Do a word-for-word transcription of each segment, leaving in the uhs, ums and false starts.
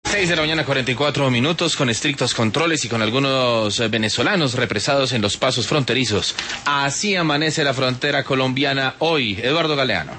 seis de la mañana, cuarenta y cuatro minutos, con estrictos controles y con algunos venezolanos represados en los pasos fronterizos. Así amanece la frontera colombiana hoy. Eduardo Galeano.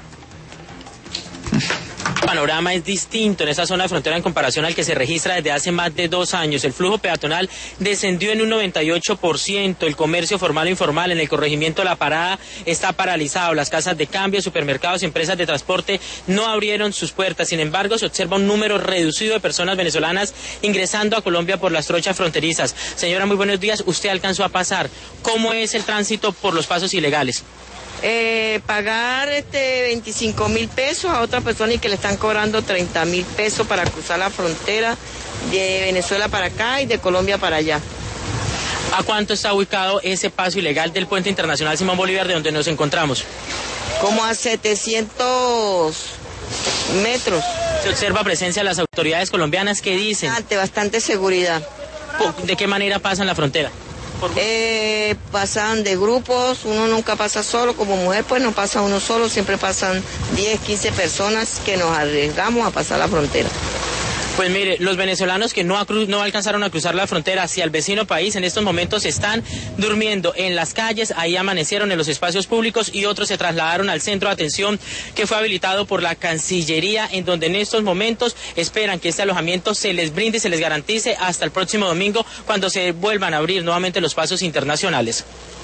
El panorama es distinto en esa zona de frontera en comparación al que se registra desde hace más de dos años. El flujo peatonal descendió en un noventa y ocho por ciento. El comercio formal e informal en el corregimiento La Parada está paralizado. Las casas de cambio, supermercados y empresas de transporte no abrieron sus puertas. Sin embargo, se observa un número reducido de personas venezolanas ingresando a Colombia por las trochas fronterizas. Señora, muy buenos días. Usted alcanzó a pasar. ¿Cómo es el tránsito por los pasos ilegales? Eh, pagar este veinticinco mil pesos a otra persona y que le están cobrando treinta mil pesos para cruzar la frontera de Venezuela para acá y de Colombia para allá. ¿A cuánto está ubicado ese paso ilegal del puente internacional Simón Bolívar de donde nos encontramos? Como a setecientos metros. Se observa presencia de las autoridades colombianas. ¿Qué dicen? Bastante, bastante seguridad. ¿De qué manera pasan la frontera? Eh, pasan de grupos, uno nunca pasa solo, como mujer pues no pasa uno solo, siempre pasan diez, quince personas que nos arriesgamos a pasar la frontera. Pues mire, los venezolanos que no, no alcanzaron a cruzar la frontera hacia el vecino país en estos momentos están durmiendo en las calles, ahí amanecieron en los espacios públicos y otros se trasladaron al centro de atención que fue habilitado por la Cancillería, en donde en estos momentos esperan que este alojamiento se les brinde y se les garantice hasta el próximo domingo cuando se vuelvan a abrir nuevamente los pasos internacionales.